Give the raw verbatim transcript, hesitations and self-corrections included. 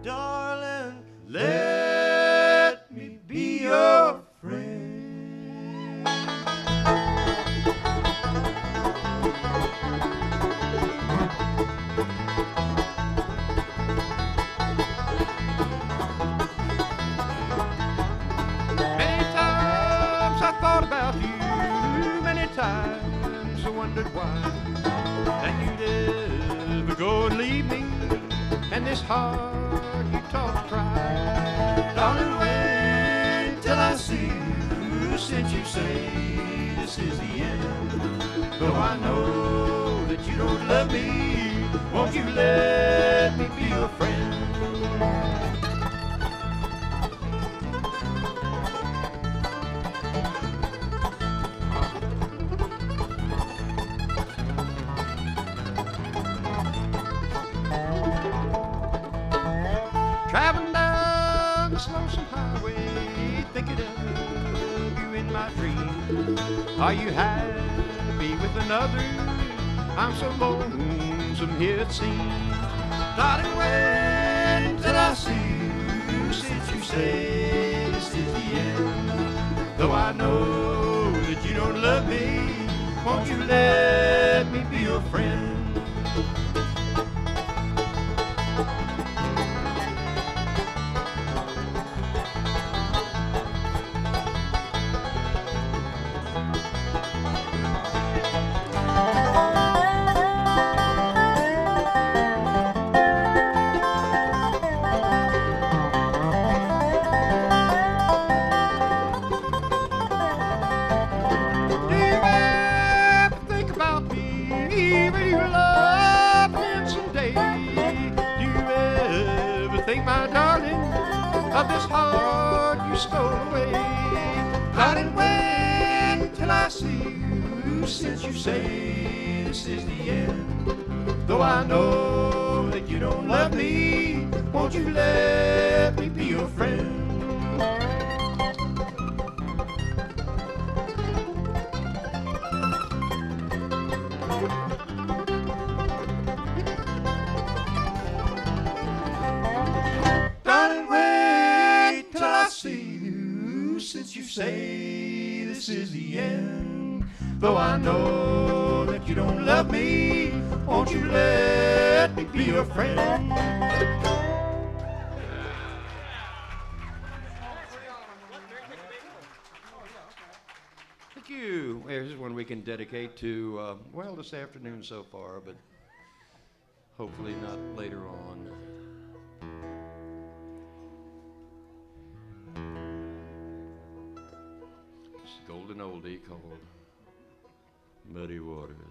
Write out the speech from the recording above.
darling, let me be your friend. Many times I thought about you, many times I wondered why that you'd ever go and leave me, and this heart you taught to cry. Darling, wait till I see you, since you say this is the end. Though I know that you don't love me, won't you let me be your friend? Traveling down this lonesome highway, thinking of you in my dreams. Are you happy with another? I'm so lonesome here it seems. Darling, wait till I see you, since you say this is the end. Though I know that you don't love me, won't you let me be your friend? Even you love him someday. Do you ever think, my darling, of this heart you stole away? Darling, wait till I see you, since you say this is the end. Though I know that you don't love me, won't you let me be your friend? Darling, wait till I see you, since you say this is the end. Though I know that you don't love me, won't you let me be your friend? Thank you. Here's one we can dedicate to, uh, well, this afternoon so far, but hopefully not later on. It's a golden oldie called Muddy Waters.